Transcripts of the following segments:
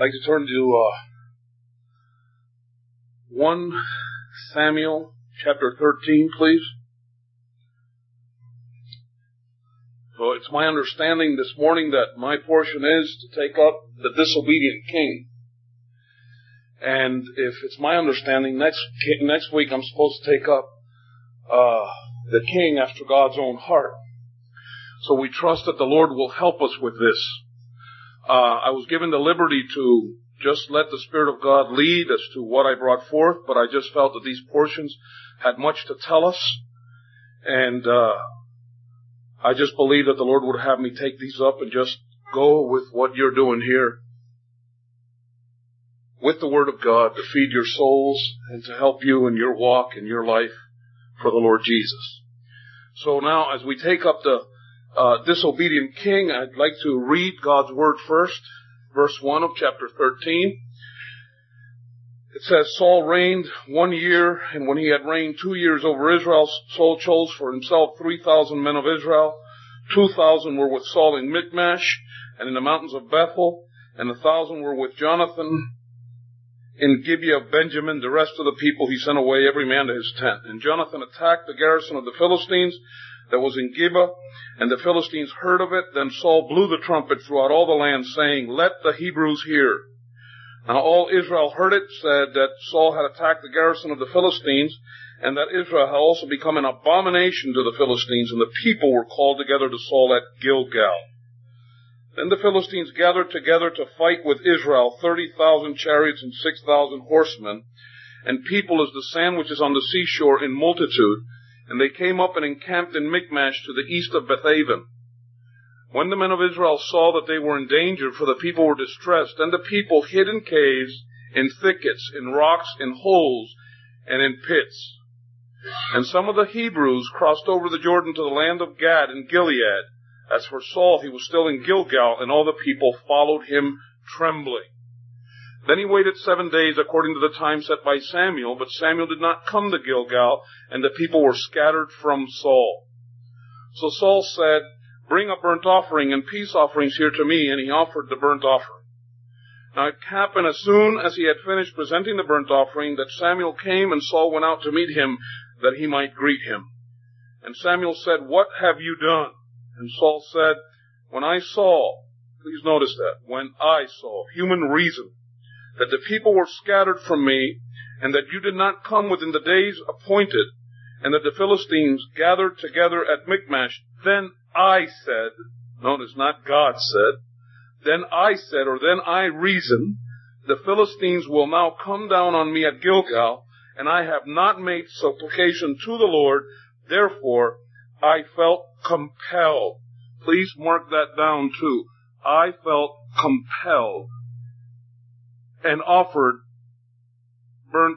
I'd like to turn to 1 Samuel chapter 13, please. So it's my understanding this morning that my portion is to take up the disobedient king. And if it's my understanding, next week I'm supposed to take up the king after God's own heart. So we trust that the Lord will help us with this. I was given the liberty to just let the Spirit of God lead as to what I brought forth, but I just felt that these portions had much to tell us. And I just believe that the Lord would have me take these up and just go with what you're doing here with the Word of God to feed your souls and to help you in your walk and your life for the Lord Jesus. So now as we take up the disobedient king, I'd like to read God's Word first. Verse 1 of chapter 13. It says, Saul reigned 1 year, and when he had reigned 2 years over Israel, Saul chose for himself 3,000 men of Israel. 2,000 were with Saul in Michmash and in the mountains of Bethel, and 1,000 were with Jonathan in Gibeah of Benjamin. The rest of the people he sent away, every man to his tent. And Jonathan attacked the garrison of the Philistines that was in Gibeah, and the Philistines heard of it. Then Saul blew the trumpet throughout all the land, saying, Let the Hebrews hear. Now all Israel heard it, said that Saul had attacked the garrison of the Philistines, and that Israel had also become an abomination to the Philistines, and the people were called together to Saul at Gilgal. Then the Philistines gathered together to fight with Israel, 30,000 chariots and 6,000 horsemen, and people as the sand which is on the seashore in multitude. And they came up and encamped in Michmash to the east of Bethaven. When the men of Israel saw that they were in danger, for the people were distressed, then the people hid in caves, in thickets, in rocks, in holes, and in pits. And some of the Hebrews crossed over the Jordan to the land of Gad and Gilead. As for Saul, he was still in Gilgal, and all the people followed him trembling. Then he waited 7 days according to the time set by Samuel, but Samuel did not come to Gilgal, and the people were scattered from Saul. So Saul said, Bring a burnt offering and peace offerings here to me, and he offered the burnt offering. Now it happened as soon as he had finished presenting the burnt offering that Samuel came, and Saul went out to meet him, that he might greet him. And Samuel said, What have you done? And Saul said, When I saw, please notice that, when I saw, human reason, that the people were scattered from me, and that you did not come within the days appointed, and that the Philistines gathered together at Michmash, then I said, notice not God said, then I said, or then I reasoned, the Philistines will now come down on me at Gilgal, and I have not made supplication to the Lord, therefore I felt compelled. Please mark that down too. I felt compelled and offered burnt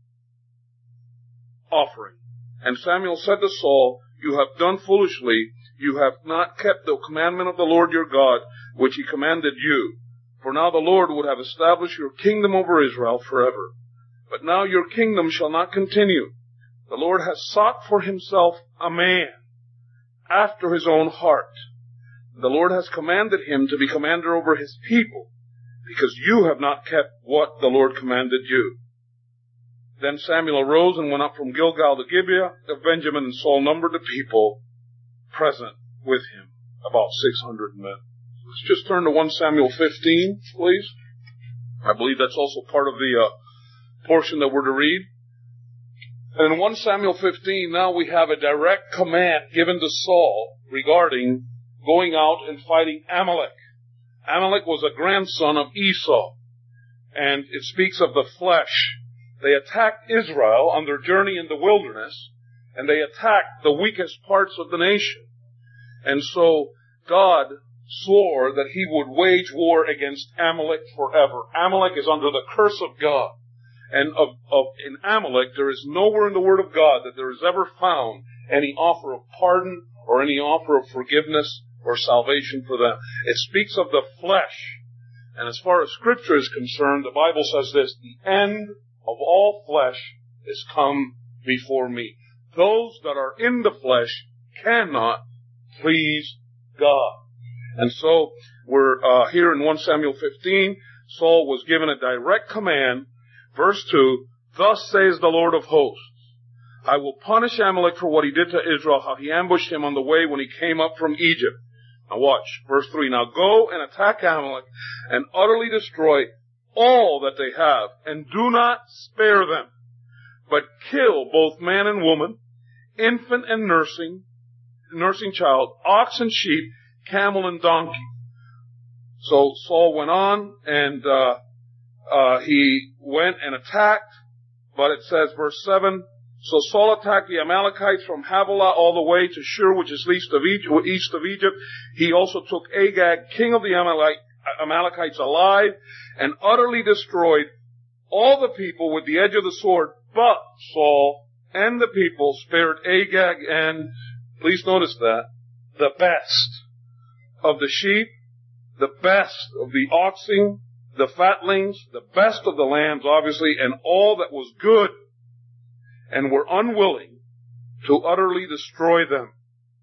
offering. And Samuel said to Saul, You have done foolishly. You have not kept the commandment of the Lord your God, which he commanded you. For now the Lord would have established your kingdom over Israel forever. But now your kingdom shall not continue. The Lord has sought for himself a man after his own heart. The Lord has commanded him to be commander over his people, because you have not kept what the Lord commanded you. Then Samuel arose and went up from Gilgal to Gibeah of Benjamin, and Saul numbered the people present with him, about 600 men. Let's just turn to 1 Samuel 15, please. I believe that's also part of the portion that we're to read. And in 1 Samuel 15, now we have a direct command given to Saul regarding going out and fighting Amalek. Amalek was a grandson of Esau, and it speaks of the flesh. They attacked Israel on their journey in the wilderness, and they attacked the weakest parts of the nation. And so God swore that he would wage war against Amalek forever. Amalek is under the curse of God. And in Amalek, there is nowhere in the Word of God that there is ever found any offer of pardon or any offer of forgiveness or salvation for them. It speaks of the flesh. And as far as Scripture is concerned, the Bible says this, the end of all flesh is come before me. Those that are in the flesh cannot please God. And so we're here in 1 Samuel 15. Saul was given a direct command. Verse 2, thus says the Lord of hosts, I will punish Amalek for what he did to Israel, how he ambushed him on the way when he came up from Egypt. Now watch, verse 3, now go and attack Amalek and utterly destroy all that they have, and do not spare them, but kill both man and woman, infant and nursing child, ox and sheep, camel and donkey. So Saul went on and he went and attacked, but it says, verse 7, so Saul attacked the Amalekites from Havilah all the way to Shur, which is east of Egypt. He also took Agag, king of the Amalekites, alive, and utterly destroyed all the people with the edge of the sword. But Saul and the people spared Agag and, please notice that, the best of the sheep, the best of the oxen, the fatlings, the best of the lambs, obviously, and all that was good, and were unwilling to utterly destroy them.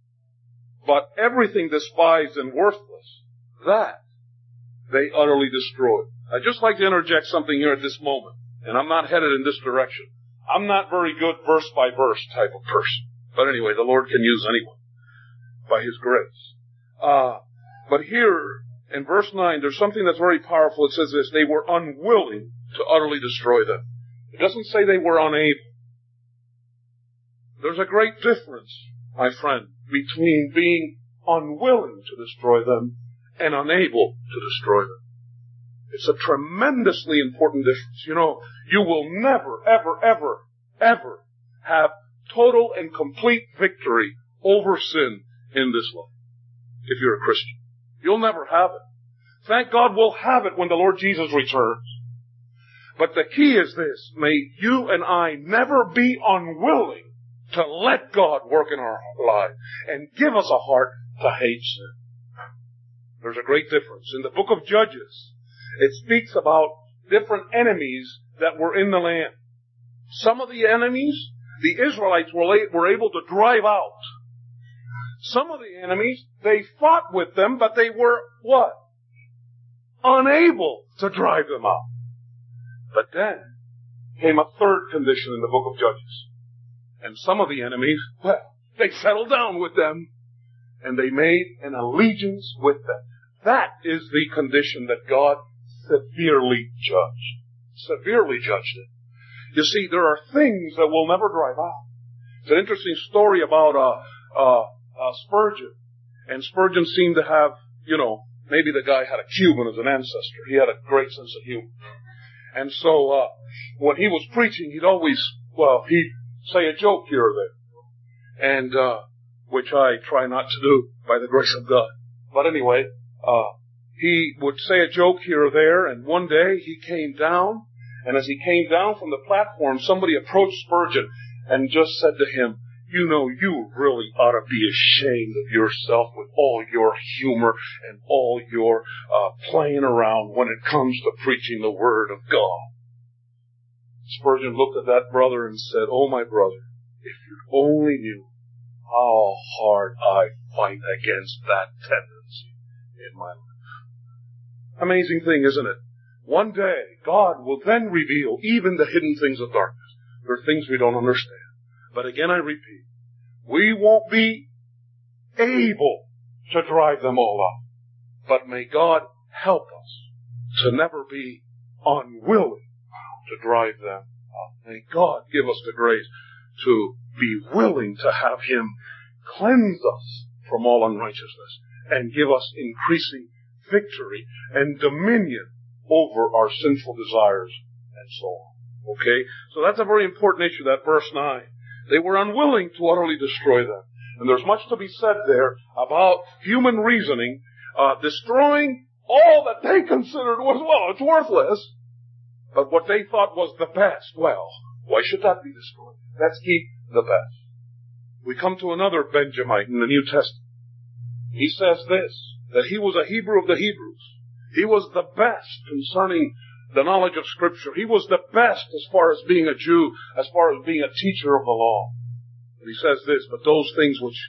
But everything despised and worthless, that they utterly destroyed. I'd just like to interject something here at this moment, and I'm not headed in this direction. I'm not very good verse by verse type of person. But anyway, the Lord can use anyone by His grace. But here, in verse 9, there's something that's very powerful. It says this, they were unwilling to utterly destroy them. It doesn't say they were unable. There's a great difference, my friend, between being unwilling to destroy them and unable to destroy them. It's a tremendously important difference. You know, you will never, ever, ever, ever have total and complete victory over sin in this life if you're a Christian. You'll never have it. Thank God we'll have it when the Lord Jesus returns. But the key is this, may you and I never be unwilling to let God work in our lives and give us a heart to hate sin. There's a great difference. In the book of Judges, it speaks about different enemies that were in the land. Some of the enemies, the Israelites were able to drive out. Some of the enemies, they fought with them, but they were, what? Unable to drive them out. But then came a third condition in the book of Judges. And some of the enemies, well, they settled down with them, and they made an allegiance with them. That is the condition that God severely judged. Severely judged it. You see, there are things that will never drive out. It's an interesting story about Spurgeon. And Spurgeon seemed to have, maybe the guy had a Cuban as an ancestor. He had a great sense of humor. And so, when he was preaching, he'd say a joke here or there. And, which I try not to do by the grace of God. But anyway, he would say a joke here or there, and one day he came down, and as he came down from the platform, somebody approached Spurgeon and just said to him, you really ought to be ashamed of yourself with all your humor and all your playing around when it comes to preaching the Word of God. Spurgeon looked at that brother and said, oh, my brother, if you only knew how hard I fight against that tendency in my life. Amazing thing, isn't it? One day, God will then reveal even the hidden things of darkness. There are things we don't understand. But again, I repeat, we won't be able to drive them all out. But may God help us to never be unwilling to drive them out. May God give us the grace to be willing to have Him cleanse us from all unrighteousness and give us increasing victory and dominion over our sinful desires and so on. Okay? So that's a very important issue, that verse 9. They were unwilling to utterly destroy them. And there's much to be said there about human reasoning, destroying all that they considered was, it's worthless. But what they thought was the best, why should that be destroyed? Let's keep the best. We come to another Benjamite in the New Testament. He says this, that he was a Hebrew of the Hebrews. He was the best concerning the knowledge of Scripture. He was the best as far as being a Jew, as far as being a teacher of the law. And he says this, but those things which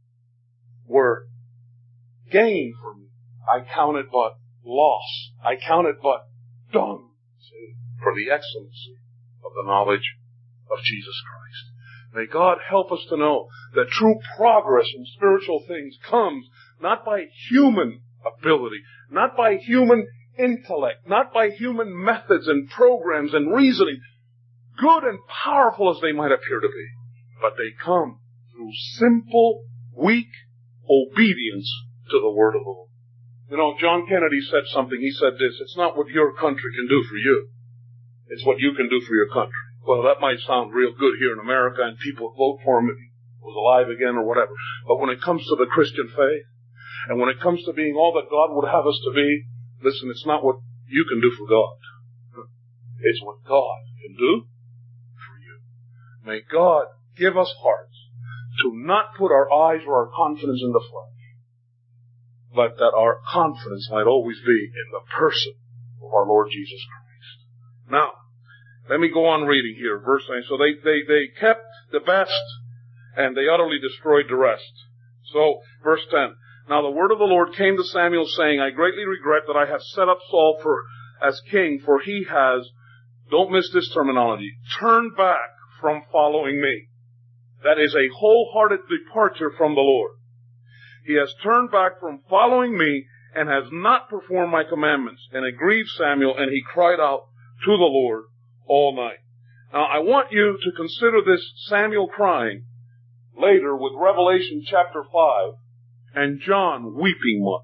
were gain for me, I counted but loss. I counted but done, see, for the excellency of the knowledge of Jesus Christ. May God help us to know that true progress in spiritual things comes not by human ability, not by human intellect, not by human methods and programs and reasoning, good and powerful as they might appear to be, but they come through simple, weak obedience to the Word of the Lord. You know, John Kennedy said something. He said this: it's not what your country can do for you, it's what you can do for your country. Well, that might sound real good here in America, and people would vote for him if he was alive again or whatever. But when it comes to the Christian faith, and when it comes to being all that God would have us to be, listen, it's not what you can do for God. It's what God can do for you. May God give us hearts to not put our eyes or our confidence in the flesh, but that our confidence might always be in the person of our Lord Jesus Christ. Now, let me go on reading here, verse 9. So they kept the best, and they utterly destroyed the rest. So, verse 10. Now the word of the Lord came to Samuel, saying, I greatly regret that I have set up Saul as king, for he has, don't miss this terminology, turned back from following me. That is a wholehearted departure from the Lord. He has turned back from following me and has not performed my commandments. And it grieved Samuel, and he cried out to the Lord all night. Now, I want you to consider this Samuel crying later with Revelation chapter 5 and John weeping much.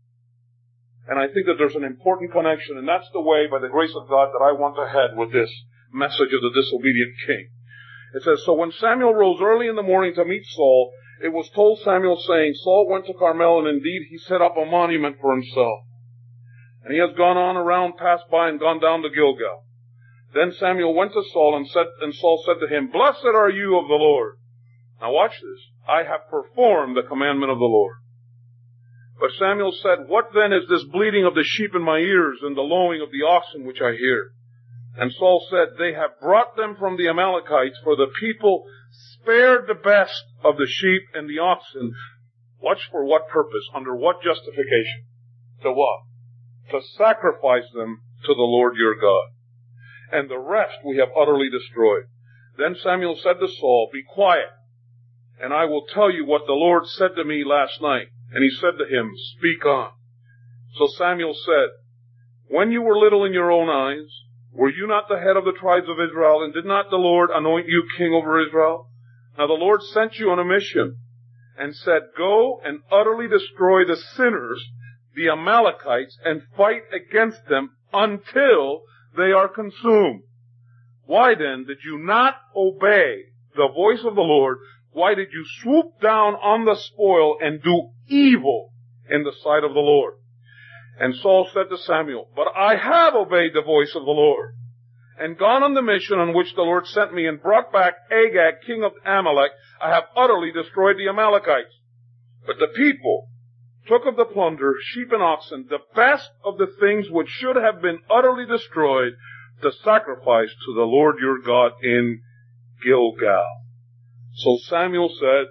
And I think that there's an important connection, and that's the way, by the grace of God, that I want to head with this message of the disobedient king. It says, so when Samuel rose early in the morning to meet Saul, it was told Samuel, saying, Saul went to Carmel, and indeed he set up a monument for himself. And he has gone on around, passed by, and gone down to Gilgal. Then Samuel went to Saul, and Saul said to him, Blessed are you of the Lord. Now watch this. I have performed the commandment of the Lord. But Samuel said, What then is this bleating of the sheep in my ears, and the lowing of the oxen which I hear? And Saul said, They have brought them from the Amalekites, for the people spared the best of the sheep and the oxen. Watch for what purpose, under what justification? To what? To sacrifice them to the Lord your God. And the rest we have utterly destroyed. Then Samuel said to Saul, Be quiet, and I will tell you what the Lord said to me last night. And he said to him, Speak on. So Samuel said, When you were little in your own eyes, were you not the head of the tribes of Israel, and did not the Lord anoint you king over Israel? Now the Lord sent you on a mission, and said, Go and utterly destroy the sinners, the Amalekites, and fight against them until they are consumed. Why then did you not obey the voice of the Lord? Why did you swoop down on the spoil and do evil in the sight of the Lord? And Saul said to Samuel, But I have obeyed the voice of the Lord, and gone on the mission on which the Lord sent me, and brought back Agag, king of Amalek. I have utterly destroyed the Amalekites. But the people took of the plunder, sheep and oxen, the best of the things which should have been utterly destroyed, to sacrifice to the Lord your God in Gilgal. So Samuel said,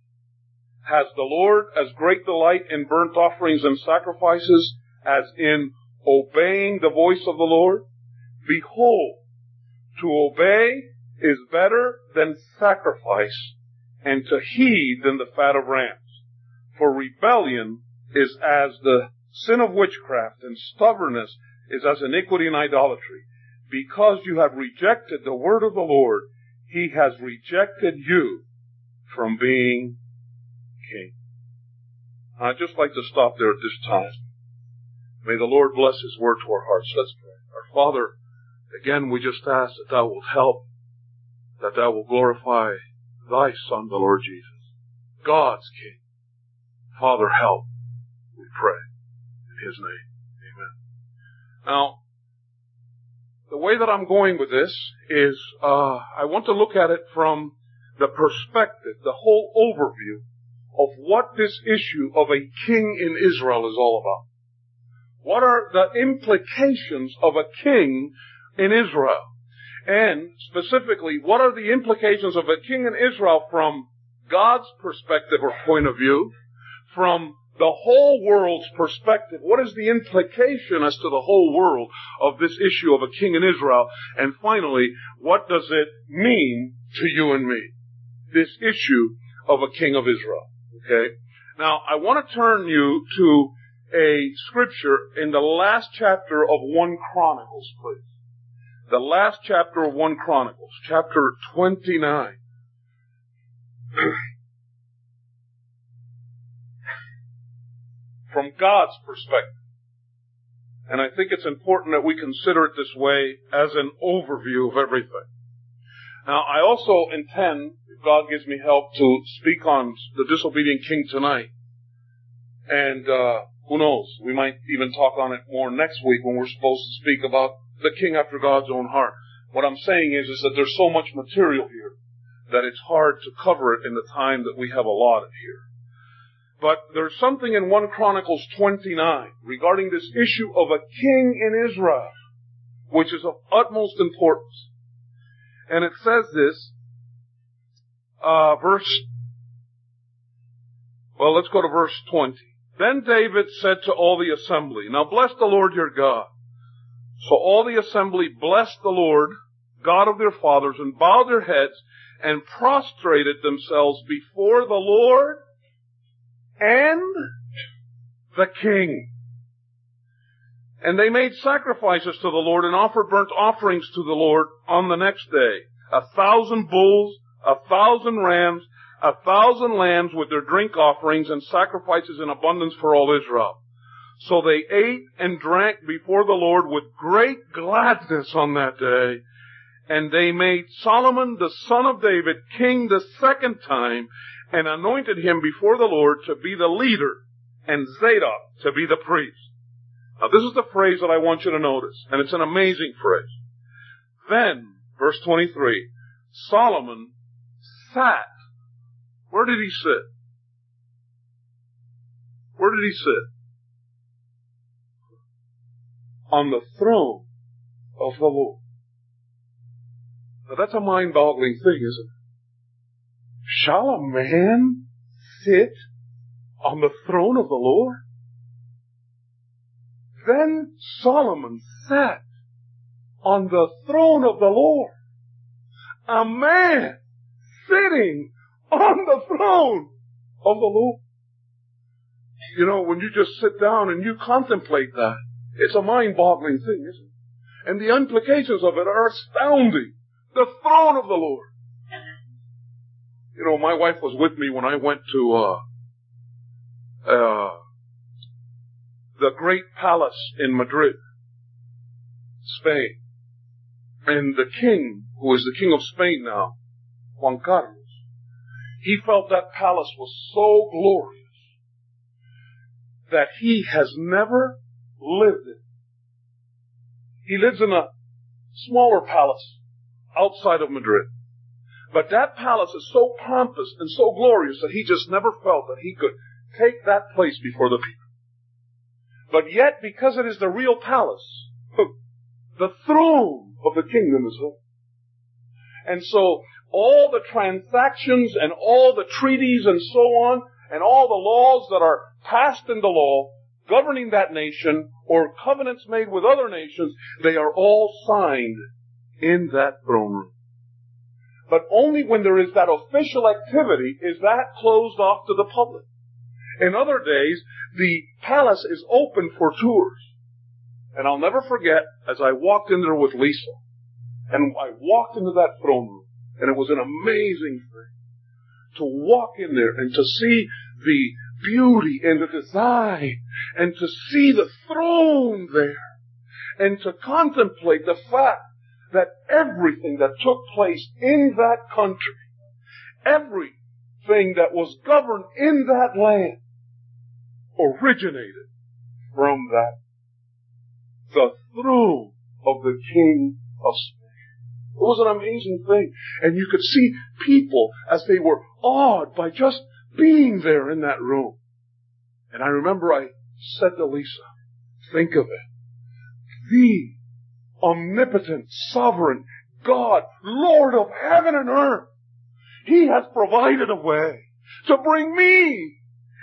Has the Lord as great delight in burnt offerings and sacrifices as in obeying the voice of the Lord? Behold, to obey is better than sacrifice, and to heed than the fat of rams. For rebellion is as the sin of witchcraft, and stubbornness is as iniquity and idolatry. Because you have rejected the word of the Lord, he has rejected you from being king. I'd just like to stop there at this time. May the Lord bless his word to our hearts. Let's pray. Our Father, again we just ask that thou wilt help, that thou wilt glorify thy Son, the Lord Jesus, God's King. Father, help, we pray, in his name. Amen. Now, the way that I'm going with this is, I want to look at it from the perspective, the whole overview of what this issue of a king in Israel is all about. What are the implications of a king in Israel? And specifically, what are the implications of a king in Israel from God's perspective or point of view, from the whole world's perspective. What is the implication as to the whole world of this issue of a king in Israel? And finally, what does it mean to you and me? This issue of a king of Israel. Okay? Now, I want to turn you to a scripture in the last chapter of 1 Chronicles, please. The last chapter of 1 Chronicles, chapter 29. From God's perspective. And I think it's important that we consider it this way as an overview of everything. Now, I also intend, if God gives me help, to speak on the disobedient king tonight. And who knows, we might even talk on it more next week when we're supposed to speak about the king after God's own heart. What I'm saying is that there's so much material here that it's hard to cover it in the time that we have allotted here. But there's something in 1 Chronicles 29 regarding this issue of a king in Israel, which is of utmost importance. And it says this, let's go to verse 20. Then David said to all the assembly, now bless the Lord your God. So all the assembly blessed the Lord, God of their fathers, and bowed their heads and prostrated themselves before the Lord and the king. And they made sacrifices to the Lord and offered burnt offerings to the Lord on the next day. 1,000 bulls, 1,000 rams, 1,000 lambs with their drink offerings and sacrifices in abundance for all Israel. So they ate and drank before the Lord with great gladness on that day. And they made Solomon the son of David king the second time and anointed him before the Lord to be the leader and Zadok to be the priest. Now this is the phrase that I want you to notice, and it's an amazing phrase. Then, verse 23, Solomon sat. Where did he sit? Where did he sit? On the throne of the Lord. Now that's a mind-boggling thing, isn't it? Shall a man sit on the throne of the Lord? Then Solomon sat on the throne of the Lord. A man sitting on the throne of the Lord. You know, when you just sit down and you contemplate that, it's a mind-boggling thing, isn't it? And the implications of it are astounding. The throne of the Lord. You know, my wife was with me when I went to the great palace in Madrid, Spain. And the king, who is the king of Spain now, Juan Carlos, he felt that palace was so glorious that he has never lived it. He lives in a smaller palace outside of Madrid. But that palace is so pompous and so glorious that he just never felt that he could take that place before the people. But yet, because it is the real palace, the throne of the kingdom is there. And so, all the transactions and all the treaties and so on, and all the laws that are passed into law, governing that nation, or covenants made with other nations, they are all signed in that throne room. But only when there is that official activity is that closed off to the public. In other days, the palace is open for tours. And I'll never forget, as I walked in there with Lisa, and I walked into that throne room, and it was an amazing thing to walk in there and to see the beauty and the design, and to see the throne there, and to contemplate the fact that everything that took place in that country, everything that was governed in that land, originated from that, the throne of the King of Spain. It was an amazing thing. And you could see people as they were awed by just being there in that room. And I remember I said to Lisa, think of it. The omnipotent, sovereign God, Lord of heaven and earth, He has provided a way to bring me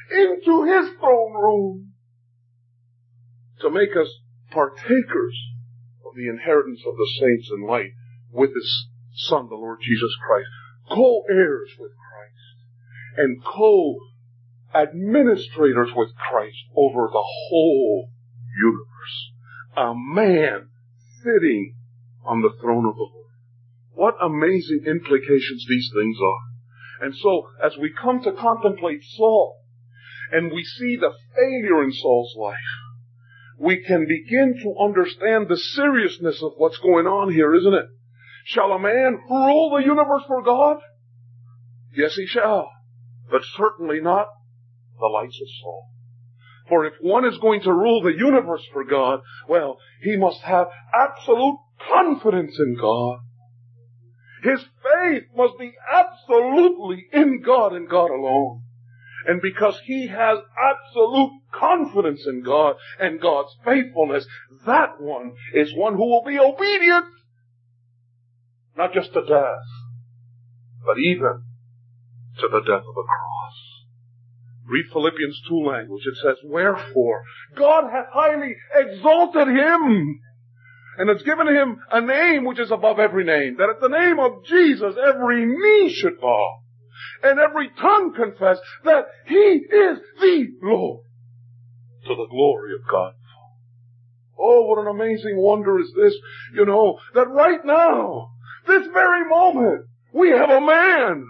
into His throne room to make us partakers of the inheritance of the saints in light with His Son, the Lord Jesus Christ, co-heirs with Christ, and co-administrators with Christ over the whole universe. A man sitting on the throne of the Lord. What amazing implications these things are. And so, as we come to contemplate Saul, and we see the failure in Saul's life, we can begin to understand the seriousness of what's going on here, isn't it? Shall a man rule the universe for God? Yes, he shall. But certainly not the likes of Saul. For if one is going to rule the universe for God, well, he must have absolute confidence in God. His faith must be absolutely in God and God alone. And because he has absolute confidence in God and God's faithfulness, that one is one who will be obedient, not just to death, but even to the death of the cross. Read Philippians 2 language. It says, wherefore God hath highly exalted him, and has given him a name which is above every name, that at the name of Jesus every knee should bow, and every tongue confess that He is the Lord, to the glory of God. Oh, what an amazing wonder is this, that right now, this very moment, we have a man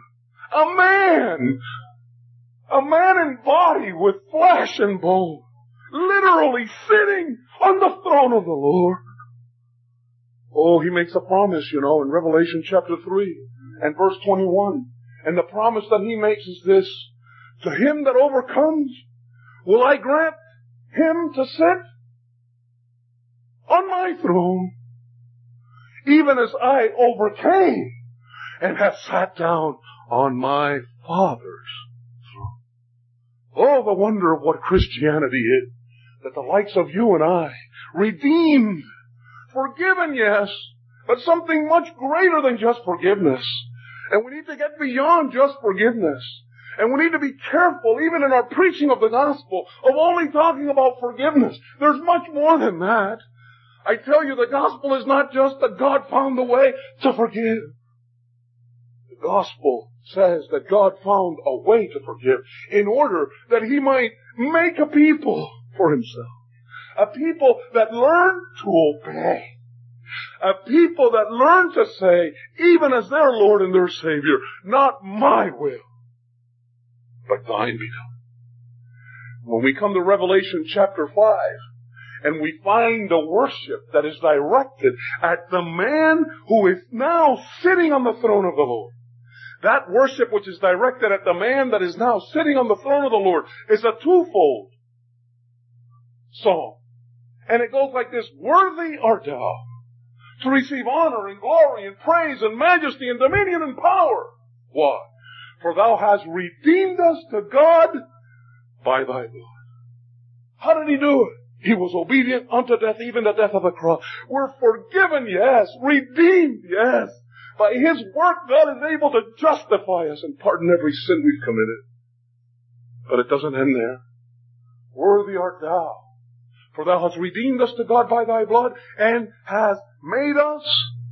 in body with flesh and bone, literally sitting on the throne of the Lord. Oh, He makes a promise, in Revelation chapter 3 and verse 21. And the promise that He makes is this: to him that overcomes, will I grant him to sit on my throne, even as I overcame and have sat down on my Father's throne. Oh, the wonder of what Christianity is, that the likes of you and I, redeemed, forgiven, yes, but something much greater than just forgiveness. And we need to get beyond just forgiveness. And we need to be careful, even in our preaching of the gospel, of only talking about forgiveness. There's much more than that. I tell you, the gospel is not just that God found a way to forgive. The gospel says that God found a way to forgive in order that He might make a people for Himself. A people that learn to obey. A people that learn to say, even as their Lord and their Savior, not my will, but thine be done. When we come to Revelation chapter 5, and we find a worship that is directed at the man who is now sitting on the throne of the Lord. That worship which is directed at the man that is now sitting on the throne of the Lord is a twofold song. And it goes like this: worthy art thou to receive honor and glory and praise and majesty and dominion and power. Why? For thou hast redeemed us to God by thy blood. How did He do it? He was obedient unto death, even the death of the cross. We're forgiven, yes. Redeemed, yes. By His work, God is able to justify us and pardon every sin we've committed. But it doesn't end there. Worthy art thou, for thou hast redeemed us to God by thy blood, and hast made us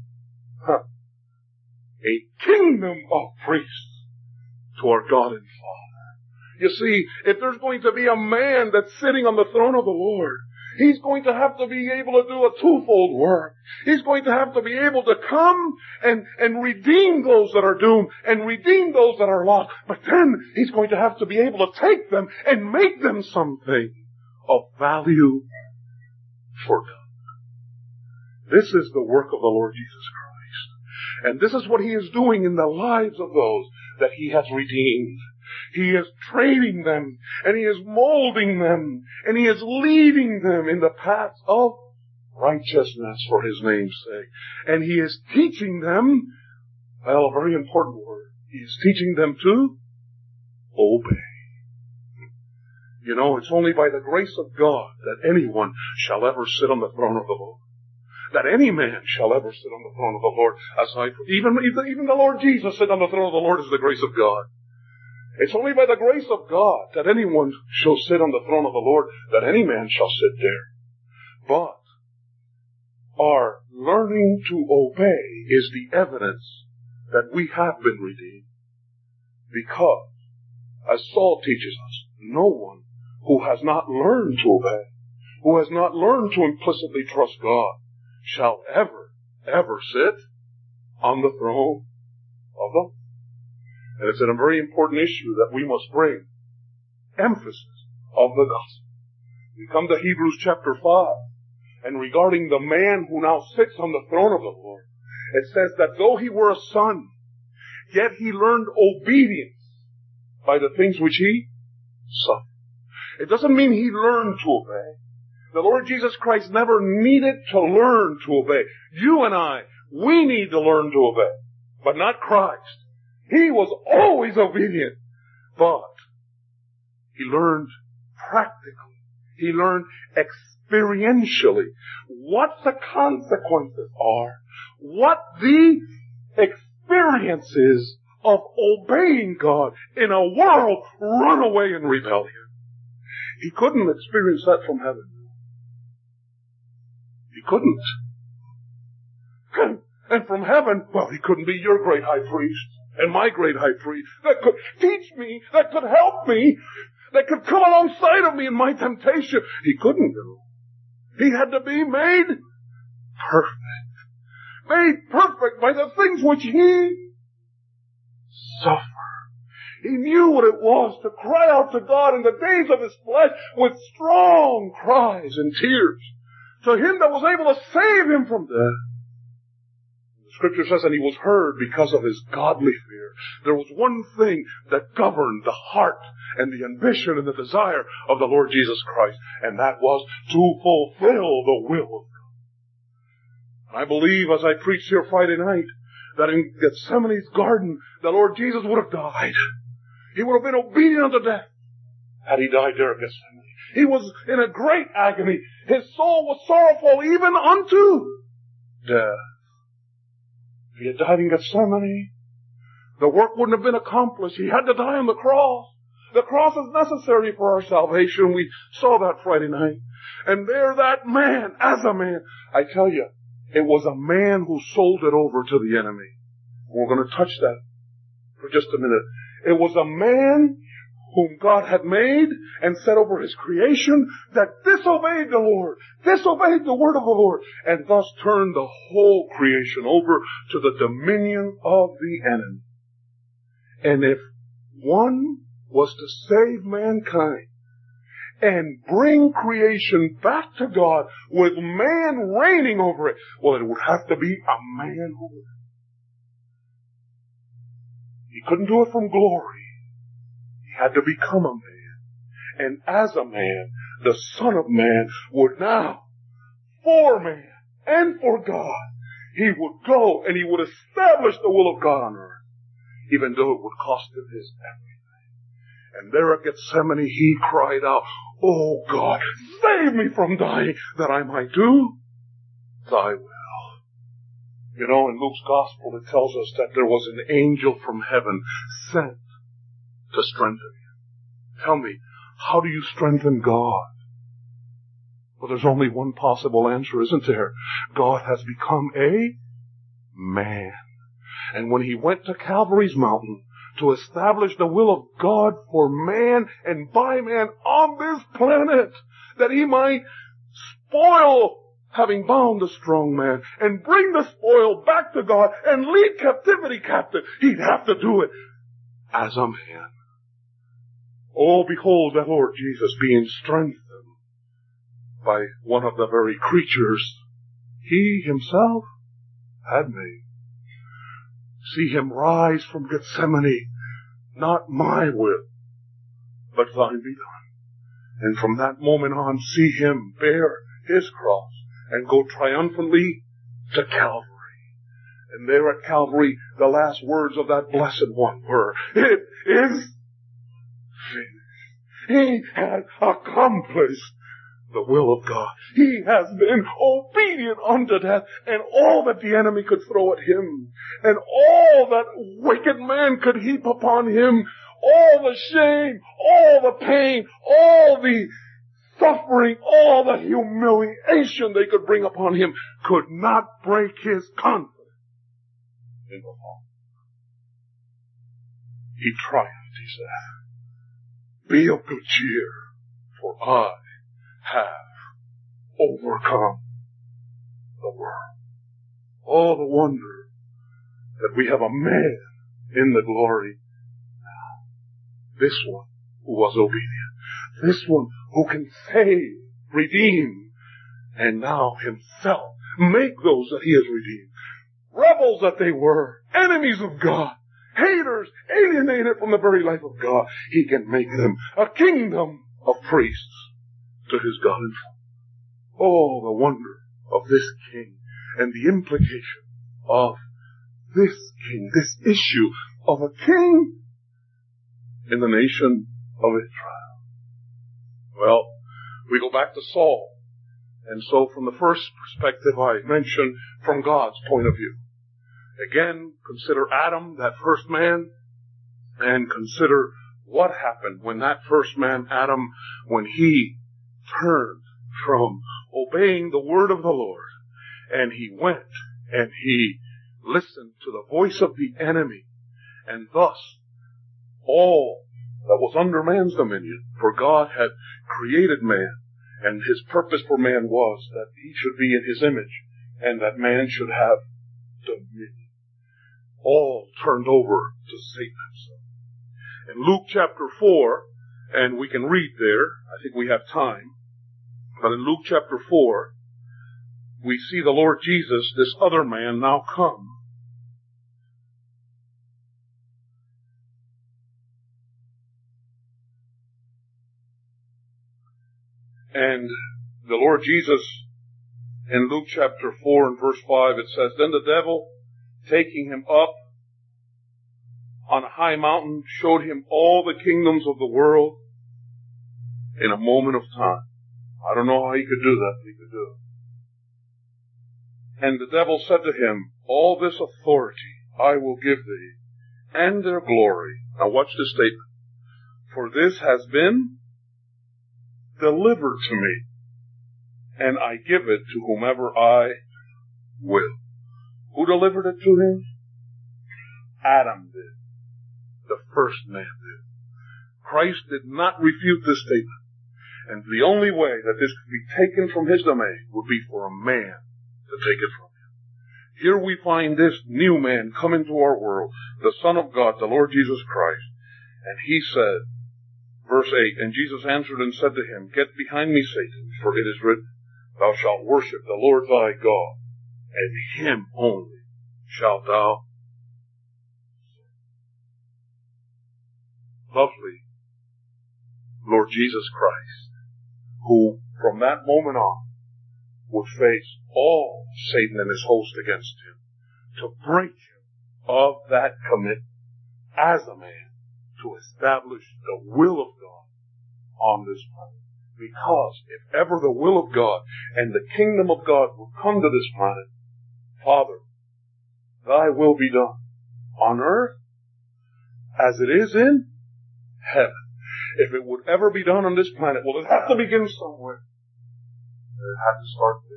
a kingdom of priests to our God and Father. You see, if there's going to be a man that's sitting on the throne of the Lord, He's going to have to be able to do a twofold work. He's going to have to be able to come and redeem those that are doomed and redeem those that are lost. But then He's going to have to be able to take them and make them something of value for God. This is the work of the Lord Jesus Christ. And this is what He is doing in the lives of those that He has redeemed. He is training them, and He is molding them, and He is leading them in the paths of righteousness for His name's sake. And He is teaching them, well, a very important word, He is teaching them to obey. It's only by the grace of God that anyone shall ever sit on the throne of the Lord. That any man shall ever sit on the throne of the Lord. Even the Lord Jesus sit on the throne of the Lord is the grace of God. It's only by the grace of God that anyone shall sit on the throne of the Lord, that any man shall sit there. But our learning to obey is the evidence that we have been redeemed. Because, as Saul teaches us, no one who has not learned to obey, who has not learned to implicitly trust God, shall ever sit on the throne of God. And it's a very important issue that we must bring emphasis of the gospel. We come to Hebrews chapter 5, and regarding the man who now sits on the throne of the Lord, it says that though he were a son, yet he learned obedience by the things which he suffered. It doesn't mean he learned to obey. The Lord Jesus Christ never needed to learn to obey. You and I, we need to learn to obey, but not Christ. He was always obedient, but he learned practically. He learned experientially what the consequences are, what the experience is of obeying God in a world run away in rebellion. He couldn't experience that from heaven. He couldn't. And from heaven, well, he couldn't be your great high priest and my great high priest that could teach me, that could help me, that could come alongside of me in my temptation. He couldn't do. He had to be made perfect. Made perfect by the things which he suffered. He knew what it was to cry out to God in the days of his flesh with strong cries and tears to him that was able to save him from death. The scripture says, and he was heard because of his godly fear. There was one thing that governed the heart and the ambition and the desire of the Lord Jesus Christ, and that was to fulfill the will of God. And I believe, as I preached here Friday night, that in Gethsemane's garden, the Lord Jesus would have died. He would have been obedient unto death had he died there at Gethsemane. He was in a great agony. His soul was sorrowful even unto death. If he had died in Gethsemane, the work wouldn't have been accomplished. He had to die on the cross. The cross is necessary for our salvation. We saw that Friday night. And there that man, as a man, I tell you, it was a man who sold it over to the enemy. We're going to touch that for just a minute. It was a man whom God had made and set over his creation that disobeyed the Lord, disobeyed the word of the Lord, and thus turned the whole creation over to the dominion of the enemy. And if one was to save mankind and bring creation back to God with man reigning over it, well, it would have to be a man who would. He couldn't do it from glory. He had to become a man. And as a man, the Son of Man would now, for man and for God, he would go and he would establish the will of God on earth, even though it would cost him his everything. And there at Gethsemane, he cried out, "Oh God, save me from dying, that I might do thy will." You know, in Luke's gospel, it tells us that there was an angel from heaven sent to strengthen him. Tell me, how do you strengthen God? Well, there's only one possible answer, isn't there? God has become a man. And when he went to Calvary's mountain to establish the will of God for man and by man on this planet, that he might spoil having bound the strong man and bring the spoil back to God and lead captivity captive, he'd have to do it as a man. Oh, behold the Lord Jesus being strengthened by one of the very creatures he himself had made. See him rise from Gethsemane, not my will, but thine be done. And from that moment on, see him bear his cross and go triumphantly to Calvary. And there at Calvary, the last words of that blessed one were, "It is finished." He has accomplished the will of God. He has been obedient unto death, and all that the enemy could throw at him, and all that wicked man could heap upon him, all the shame, all the pain, all the suffering, all the humiliation they could bring upon him could not break his confidence in the Father. He triumphed, he said. Be of good cheer, for I have overcome the world. Oh, the wonder that we have a man in the glory now. This one who was obedient. This one who can save, redeem, and now himself make those that he has redeemed. Rebels that they were, enemies of God, haters, alienated from the very life of God. He can make them a kingdom of priests to his God and Father. Oh, the wonder of this king and the implication of this king, this issue of a king in the nation of Israel. Well, we go back to Saul. And so from the first perspective I mentioned, from God's point of view. Again, consider Adam, that first man, and consider what happened when that first man, Adam, when he turned from obeying the word of the Lord, and he went and he listened to the voice of the enemy, and thus all that was under man's dominion, for God had created man, and his purpose for man was that he should be in his image, and that man should have dominion. All turned over to Satan himself. In Luke chapter 4, and we can read there, I think we have time, but in Luke chapter 4, we see the Lord Jesus, this other man, now come. And the Lord Jesus, in Luke chapter 4 and verse 5, it says, Then the devil, taking him up on a high mountain, showed him all the kingdoms of the world in a moment of time. I don't know how he could do that, but he could do it. And the devil said to him, All this authority I will give thee, and their glory. Now watch this statement. For this has been delivered to me, and I give it to whomever I will. Who delivered it to him? Adam did. The first man did. Christ did not refute this statement. And the only way that this could be taken from his domain would be for a man to take it from him. Here we find this new man come into our world, the Son of God, the Lord Jesus Christ. And he said, verse 8, And Jesus answered and said to him, Get behind me, Satan, for it is written, Thou shalt worship the Lord thy God, and him only shalt thou serve. Lovely Lord Jesus Christ, who from that moment on would face all Satan and his host against him, to break him of that commitment as a man, to establish the will of God on this planet. Because if ever the will of God and the kingdom of God will come to this planet, Father, thy will be done on earth as it is in heaven. If it would ever be done on this planet, well, it have to begin somewhere. It had to start there.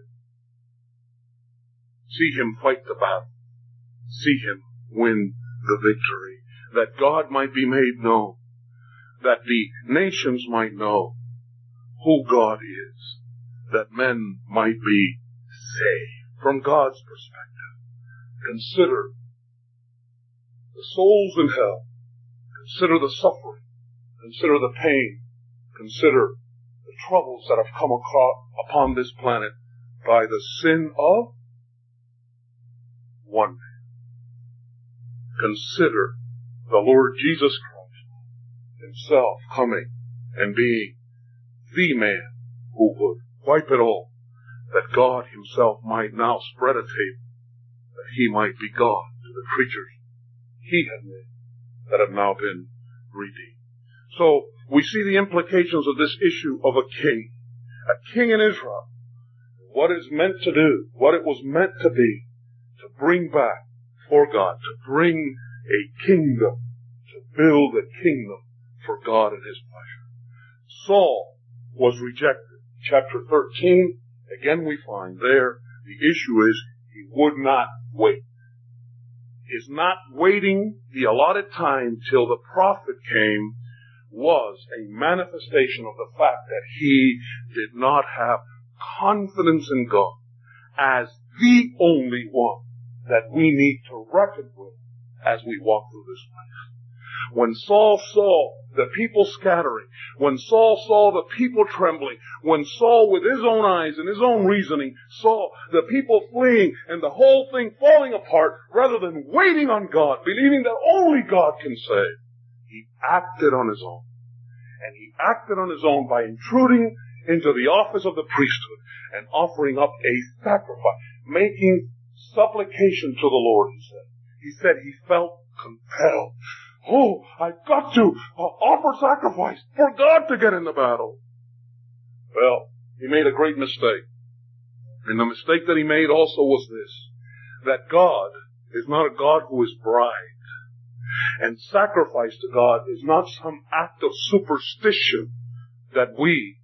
See him fight the battle. See him win the victory. That God might be made known. That the nations might know who God is. That men might be saved from God's perspective. Consider the souls in hell. Consider the suffering. Consider the pain. Consider the troubles that have come upon this planet by the sin of one man. Consider the Lord Jesus Christ himself coming and being the man who would wipe it all, that God himself might now spread a table, that he might be God to the creatures he had made that have now been redeemed. So we see the implications of this issue of a king in Israel, what it's meant to do, what it was meant to be, to bring back for God, to bring a kingdom, to build a kingdom for God and His pleasure. Saul was rejected. Chapter 13, again we find there, the issue is he would not wait. His not waiting the allotted time till the prophet came was a manifestation of the fact that he did not have confidence in God as the only one that we need to reckon with as we walk through this life. When Saul saw the people scattering, when Saul saw the people trembling, when Saul with his own eyes and his own reasoning saw the people fleeing and the whole thing falling apart, rather than waiting on God, believing that only God can save, he acted on his own. And he acted on his own by intruding into the office of the priesthood and offering up a sacrifice, making supplication to the Lord, he said. He said he felt compelled. Oh, I've got to offer sacrifice for God to get in the battle. Well, he made a great mistake. And the mistake that he made also was this, that God is not a God who is bribed. And sacrifice to God is not some act of superstition that we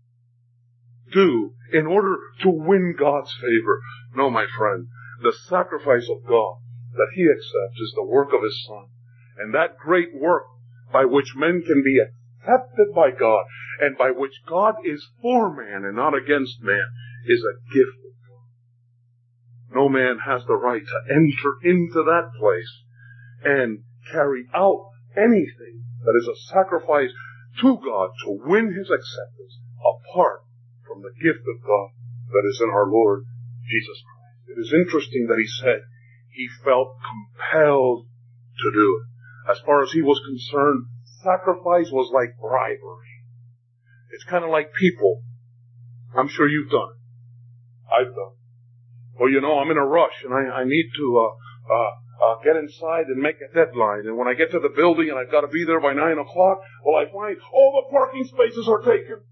do in order to win God's favor. No, my friend, the sacrifice of God that He accepts is the work of His Son. And that great work by which men can be accepted by God and by which God is for man and not against man is a gift of God. No man has the right to enter into that place and carry out anything that is a sacrifice to God to win His acceptance apart from the gift of God that is in our Lord Jesus Christ. It is interesting that he said he felt compelled to do it. As far as he was concerned, sacrifice was like bribery. It's kind of like people. I'm sure you've done it. I've done it. Well, I'm in a rush and I need to get inside and make a deadline. And when I get to the building and I've got to be there by 9 o'clock, well, I find all the parking spaces are taken.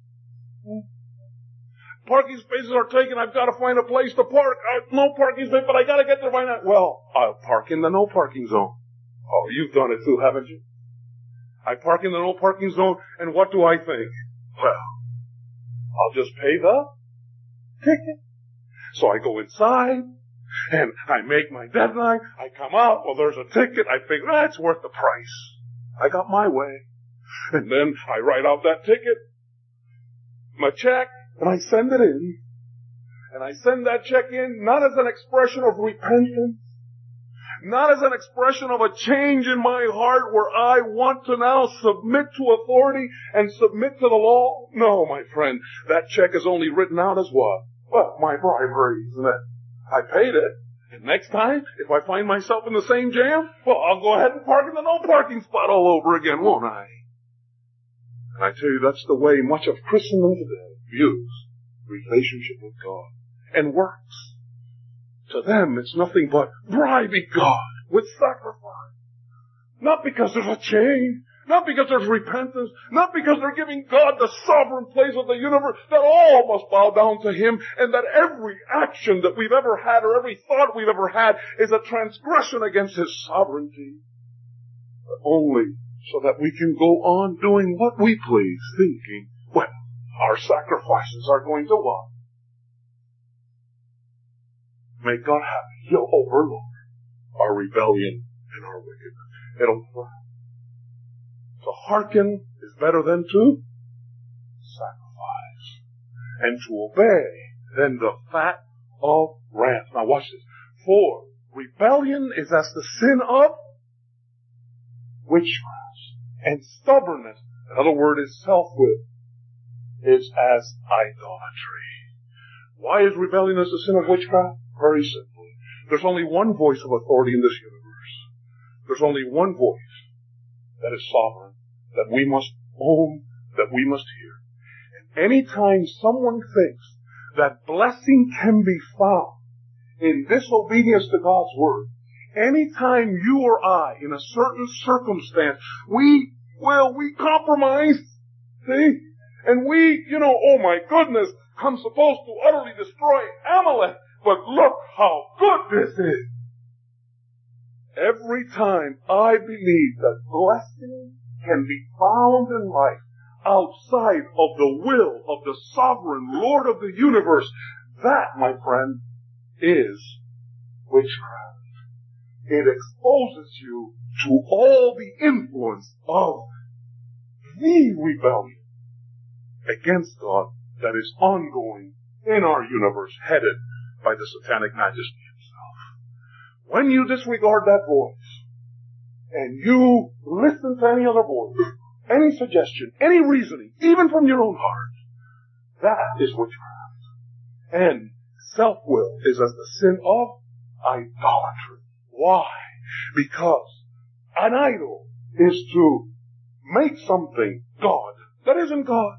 Parking spaces are taken. I've got to find a place to park. No parking space, but I got to get there by 9. Well, I'll park in the no parking zone. Oh, you've done it too, haven't you? I park in the no parking zone, and what do I think? Well, I'll just pay the ticket. So I go inside, and I make my deadline. I come out. Well, there's a ticket. I figure, it's worth the price. I got my way. And then I write out that ticket, my check, and I send it in. And I send that check in not as an expression of repentance, not as an expression of a change in my heart where I want to now submit to authority and submit to the law. No, my friend, that check is only written out as what? Well, my bribery, isn't it? I paid it. And next time, if I find myself in the same jam, well, I'll go ahead and park in the no parking spot all over again, won't I? And I tell you, that's the way much of Christendom today views relationship with God and works. To them, it's nothing but bribing God with sacrifice. Not because there's a change, not because there's repentance, not because they're giving God the sovereign place of the universe, that all must bow down to Him, and that every action that we've ever had or every thought we've ever had is a transgression against His sovereignty. But only so that we can go on doing what we please, thinking, well, our sacrifices are going to what? Make God happy. He'll overlook our rebellion and our wickedness. It'll fly. To hearken is better than to sacrifice. And to obey than the fat of wrath. Now watch this. For rebellion is as the sin of witchcraft. And stubbornness, another word is self-will, is as idolatry. Why is rebellion as the sin of witchcraft? Very simply. There's only one voice of authority in this universe. There's only one voice that is sovereign, that we must own, that we must hear. And any time someone thinks that blessing can be found in disobedience to God's word, anytime you or I, in a certain circumstance, we compromise, see? And oh my goodness, I'm supposed to utterly destroy Amalek, but look how good this is. Every time I believe that blessing can be found in life outside of the will of the sovereign Lord of the universe, that, my friend, is witchcraft. It exposes you to all the influence of the rebellion against God that is ongoing in our universe, headed by the satanic majesty himself. When you disregard that voice, and you listen to any other voice, any suggestion, any reasoning, even from your own heart, that is witchcraft. And self-will is as the sin of idolatry. Why? Because an idol is to make something God that isn't God.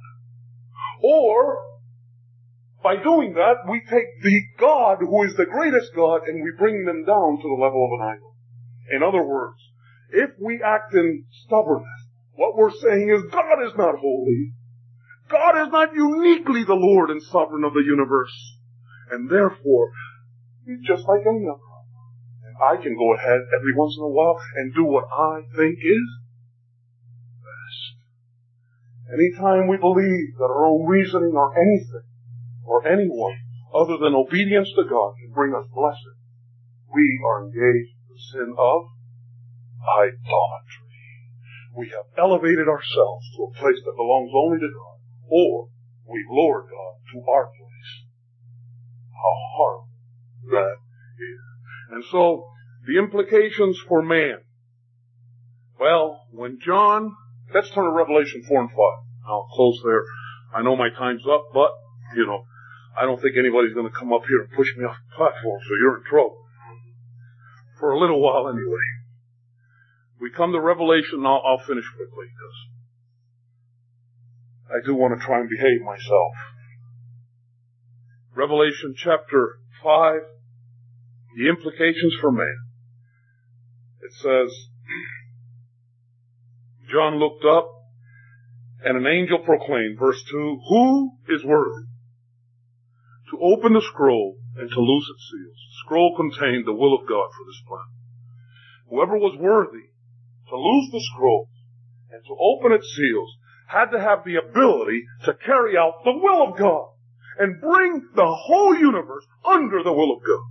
Or, by doing that, we take the God who is the greatest God and we bring them down to the level of an idol. In other words, if we act in stubbornness, what we're saying is God is not holy. God is not uniquely the Lord and sovereign of the universe. And therefore, he's just like any other. And I can go ahead every once in a while and do what I think is best. Anytime we believe that our own reasoning or anything or anyone other than obedience to God can bring us blessing, we are engaged in the sin of idolatry. We have elevated ourselves to a place that belongs only to God, or we've lowered God to our place. How horrible that is. And so, the implications for man. Well, when John, let's turn to Revelation 4 and 5. I'll close there. I know my time's up, but, I don't think anybody's going to come up here and push me off the platform, so you're in trouble. For a little while anyway. We come to Revelation, I'll finish quickly, because I do want to try and behave myself. Revelation chapter 5, the implications for man. It says, John looked up, and an angel proclaimed, verse 2, who is worthy to open the scroll and to loose its seals? The scroll contained the will of God for this planet. Whoever was worthy to loose the scrolls and to open its seals had to have the ability to carry out the will of God and bring the whole universe under the will of God.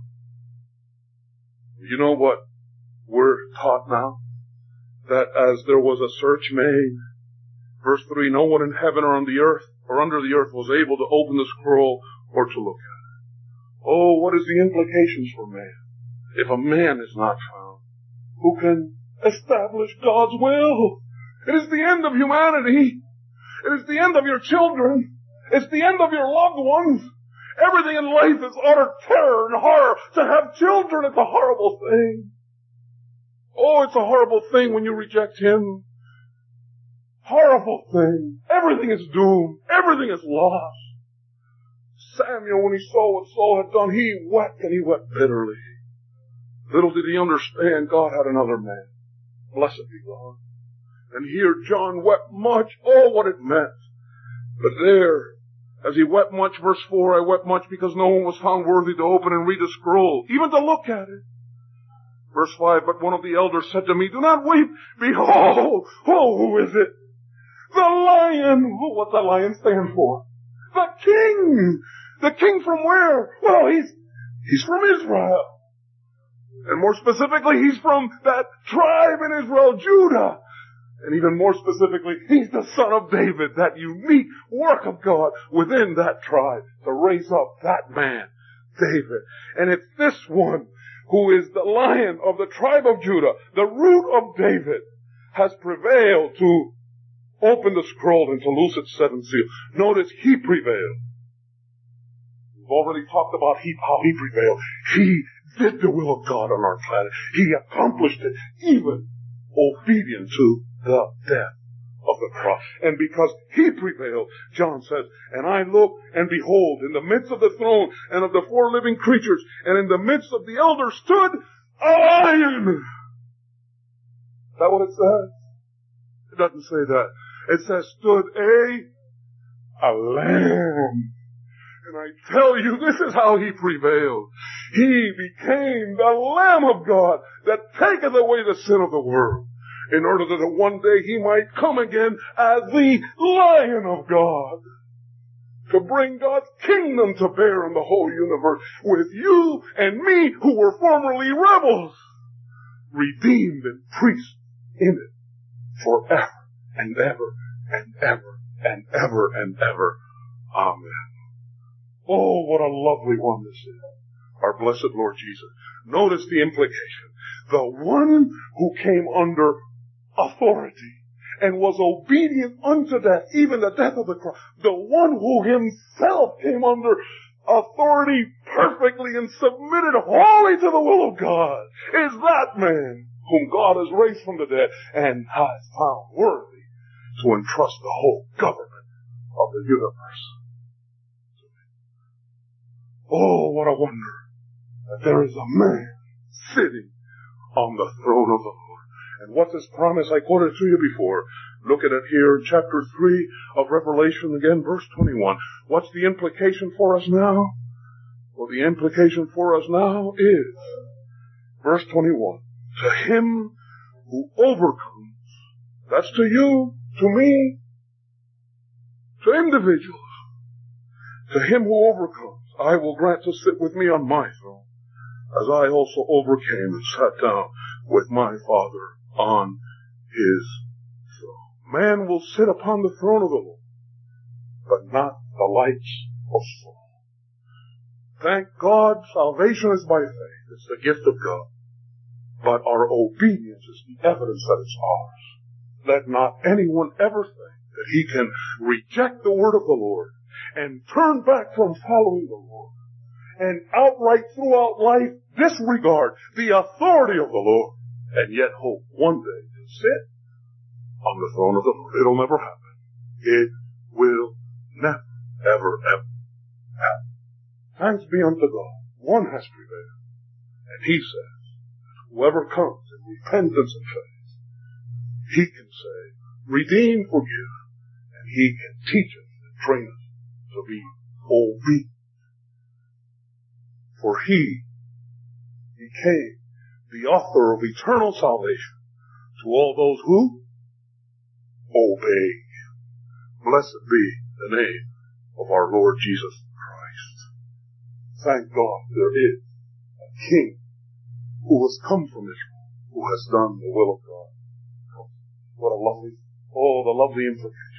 You know what we're taught now? That as there was a search made, verse 3, no one in heaven or on the earth or under the earth was able to open the scroll or to look at it. Oh, what is the implications for man? If a man is not found, who can establish God's will? It is the end of humanity. It is the end of your children. It's the end of your loved ones. Everything in life is utter terror and horror. To have children, it's a horrible thing. Oh, it's a horrible thing when you reject Him. Horrible thing. Everything is doomed. Everything is lost. Samuel, when he saw what Saul had done, he wept, and he wept bitterly. Little did he understand God had another man. Blessed be God. And here John wept much, all what it meant. But there, as he wept much, verse 4, I wept much because no one was found worthy to open and read the scroll, even to look at it. Verse 5, but one of the elders said to me, do not weep. Behold, who is it? The Lion. Oh, what's that lion stand for? The King. The King from where? Well, he's from Israel. And more specifically, he's from that tribe in Israel, Judah. And even more specifically, he's the son of David, that unique work of God within that tribe to raise up that man, David. And it's this one who is the Lion of the tribe of Judah, the root of David, has prevailed to open the scroll and to loose its seven seals. Notice, he prevailed. We've already talked about how he prevailed. He did the will of God on our planet. He accomplished it, even obedient to the death of the cross. And because he prevailed, John says, and I looked, and behold, in the midst of the throne and of the four living creatures, and in the midst of the elders stood a lion. Is that what it says? It doesn't say that. It says stood a lamb. And I tell you, this is how he prevailed. He became the Lamb of God that taketh away the sin of the world. in order that one day he might come again as the Lion of God, to bring God's kingdom to bear in the whole universe, with you and me who were formerly rebels, redeemed and priests in it forever and ever and ever and ever and ever. Amen. Oh, what a lovely one this is, our blessed Lord Jesus. Notice the implication. The one who came under authority and was obedient unto death, even the death of the cross. The one who himself came under authority perfectly and submitted wholly to the will of God is that man whom God has raised from the dead and has found worthy to entrust the whole government of the universe. Oh, what a wonder that there is a man sitting on the throne of the Lord. And what's his promise? I quoted to you before. Look at it here in chapter 3 of Revelation again, verse 21. What's the implication for us now? Well, the implication for us now is, verse 21, to him who overcomes, that's to you, to me, to individuals, to him who overcomes, I will grant to sit with me on my throne, as I also overcame and sat down with my Father on his throne. Man will sit upon the throne of the Lord, but not the lights of soul. Thank God, salvation is by faith. It's the gift of God. But our obedience is the evidence that it's ours. Let not anyone ever think that he can reject the word of the Lord and turn back from following the Lord and outright throughout life disregard the authority of the Lord and yet hope one day to sit on the throne of the Lord. It'll never happen. It will never, ever, ever happen. Thanks be unto God. One has prevailed. And he says, whoever comes in repentance and faith, he can save, redeem, forgive, and he can teach us and train us to be obedient. For he became the author of eternal salvation to all those who obey. Blessed be the name of our Lord Jesus Christ. Thank God there is a King who has come from Israel, who has done the will of God. What a lovely, the lovely implication.